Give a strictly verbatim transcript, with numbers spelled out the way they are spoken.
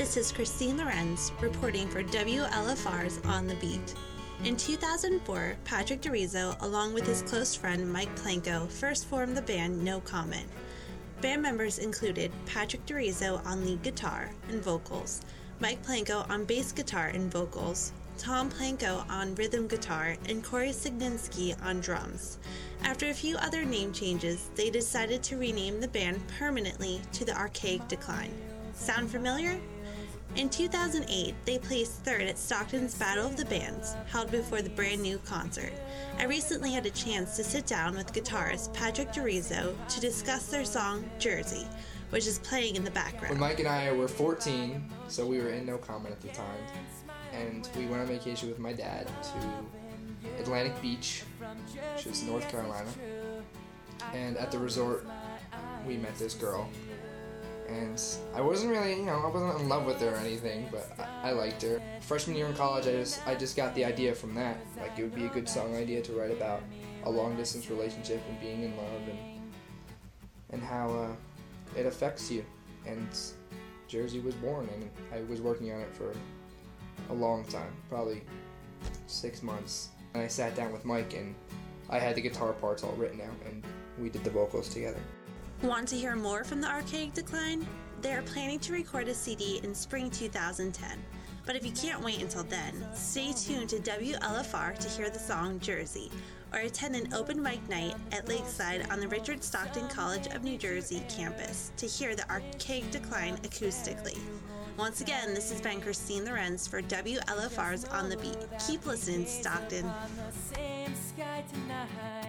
This is Christine Lorenz reporting for W L F R's On the Beat. In two thousand four, Patrick DeRiso, along with his close friend Mike Planko, first formed the band No Comment. Band members included Patrick DeRiso on lead guitar and vocals, Mike Planko on bass guitar and vocals, Tom Planko on rhythm guitar, and Corey Signinski on drums. After a few other name changes, they decided to rename the band permanently to the Archaic Decline. Sound familiar? In two thousand eight, they placed third at Stockton's Battle of the Bands, held before the brand new concert. I recently had a chance to sit down with guitarist Patrick DeRiso to discuss their song, Jersey, which is playing in the background. When Mike and I were fourteen, so we were in No Comment at the time, and we went on vacation with my dad to Atlantic Beach, which is North Carolina, and at the resort, we met this girl. And I wasn't really, you know, I wasn't in love with her or anything, but I, I liked her. Freshman year in college, I just I just got the idea from that. Like, it would be a good song idea to write about a long-distance relationship and being in love and and how uh, it affects you. And Jersey was born, and I was working on it for a long time, probably six months. And I sat down with Mike, and I had the guitar parts all written out, and we did the vocals together. Want to hear more from the Archaic Decline? They are planning to record a C D in spring two thousand ten. But if you can't wait until then, stay tuned to W L F R to hear the song Jersey, or attend an open mic night at Lakeside on the Richard Stockton College of New Jersey campus to hear the Archaic Decline acoustically. Once again, this has been Christine Lorenz for W L F R's On the Beat. Keep listening, Stockton.